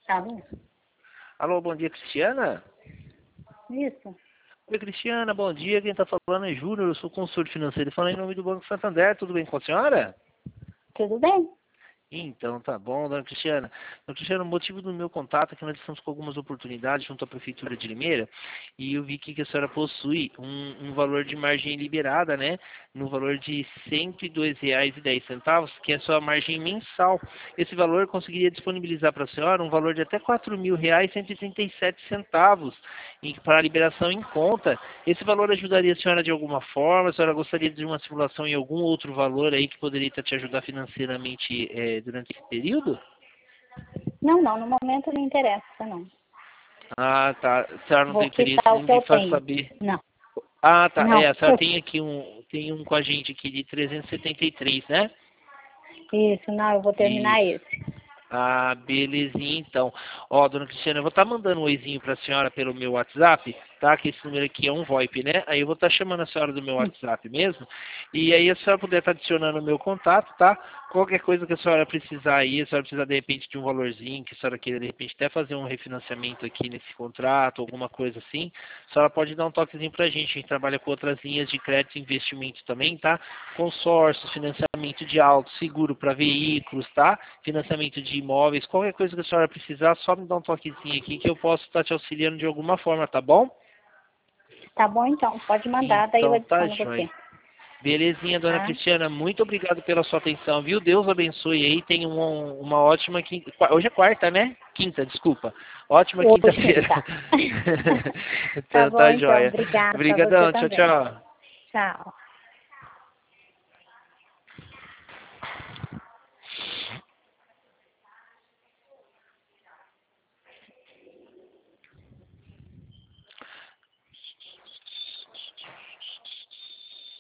Tá bom? Alô, bom dia, Cristiana? Isso. Oi, Cristiana, bom dia. Quem está falando é Júnior, eu sou consultor financeiro. Falando em nome do Banco Santander, tudo bem com a senhora? Tudo bem? Então, tá bom, dona Cristiana. Dona Cristiana, o motivo do meu contato é que nós estamos com algumas oportunidades junto à Prefeitura de Limeira e eu vi que a senhora possui um valor de margem liberada, né? No valor de R$ 102,10, que é a sua margem mensal. Esse valor eu conseguiria disponibilizar para a senhora um valor de até R$ 4.137 para liberação em conta. Esse valor ajudaria a senhora de alguma forma? A senhora gostaria de uma simulação em algum outro valor aí que poderia te ajudar financeiramente durante esse período? Não, no momento não interessa, não. Ah, tá. A senhora não tem Vou interesse quitar o em que me eu faz tenho. saber. Não, Ah, tá. não. A senhora tem aqui um com a gente aqui de 373, né? Isso, não, eu vou terminar Isso. esse. Ah, belezinha, então. Ó, dona Cristiana, eu vou estar mandando um oizinho para a senhora pelo meu WhatsApp, tá? Que esse número aqui é um VoIP, né? Aí eu vou estar chamando a senhora do meu WhatsApp mesmo. E aí a senhora puder estar adicionando o meu contato, tá? Qualquer coisa que a senhora precisar aí, a senhora precisar de repente de um valorzinho, que a senhora queira de repente até fazer um refinanciamento aqui nesse contrato, alguma coisa assim, a senhora pode dar um toquezinho pra gente. A gente trabalha com outras linhas de crédito e investimento também, tá? Consórcios, financiamento de auto, seguro para veículos, tá? Financiamento de imóveis, qualquer coisa que a senhora precisar, só me dá um toquezinho aqui que eu posso estar te auxiliando de alguma forma, tá bom? Tá bom, então. Pode mandar, daí eu Então tá, adiciono joia. você. Belezinha, dona Tá? Cristiana, muito obrigado pela sua atenção, viu? Deus abençoe aí, tenha uma ótima quinta. Hoje é quarta, né? Quinta, desculpa. Ótima Hoje quinta-feira. quinta. Tá Então bom, tá, então. joia. Obrigada pra você Obrigadão, tchau, também. tchau. Tchau.